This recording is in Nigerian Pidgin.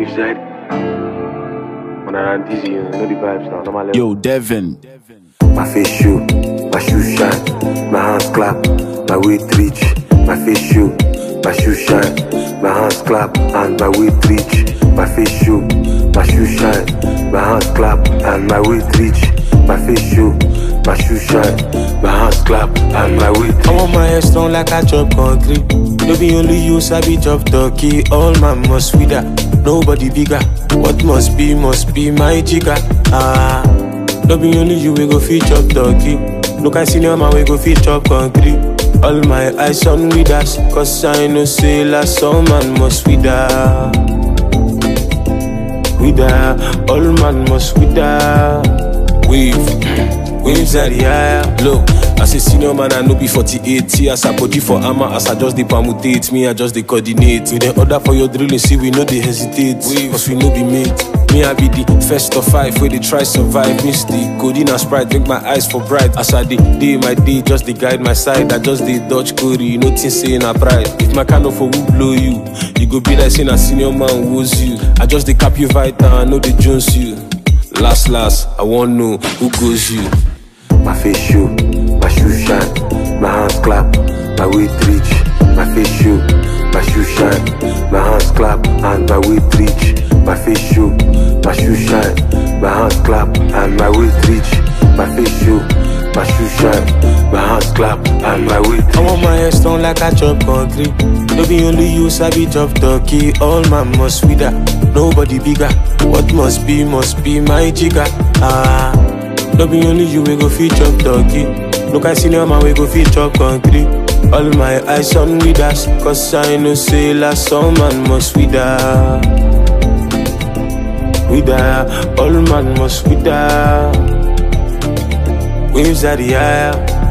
Which side? When I run dizzy, you know the vibes now. Normal level. Yo, Devin. My face show, my shoes shine, my hands clap, my weight reach. My face show, my shoes shine, my hands clap, and my weight reach. My face show, my shoes shine, my hands clap, and my weight reach. My face show, my shoes shine, my hands clap, and my weight reach. I want my head strong like I chop concrete. No be only you, sabi chop turkey. All man must with that, nobody bigger. What must be my jigger. No be only you, we go fit chop turkey. No can senior man, we go fit chop concrete. All my eyes on with us, cause I know say last some man must with that. With that, all man must with that. Waves at the higher. Look, as a senior man, I know be 48. See as I body for armor, as I just dey permutate. Me, I just dey coordinate. We dey order for your drilling, see we know they hesitate. Cause we know be mate. Me, I be the first of 5 where they try survive. Mystic, codeine and Sprite, make my eyes for bright. As I day my day, just they guide my side. I just dey dodge Corey, nothing saying I pride. If my kind of a will blow you, you go be like saying a senior man woes you. I just dey cap you right now, I know they jones you. Last, I wanna know who goes you. My face show, my shoes shine, my hands clap, my weight reach. My face show, my shoes shine, my hands clap, and my weight reach. My face show, my shoes shine, my hands clap, and my weight reach. My face show, my shoes shine, my hands clap, and my weight reach. I want my head strong like I chop concrete. No be only you, sabi chop turkey. All man must with that, nobody bigger. What must be my jigger. No be only you, we go fit chop turkey. No can senior man, we go fit chop concrete. All my eyes on with us, cause I know say last some man must with that. With that, all man must with that. Waves at the higher.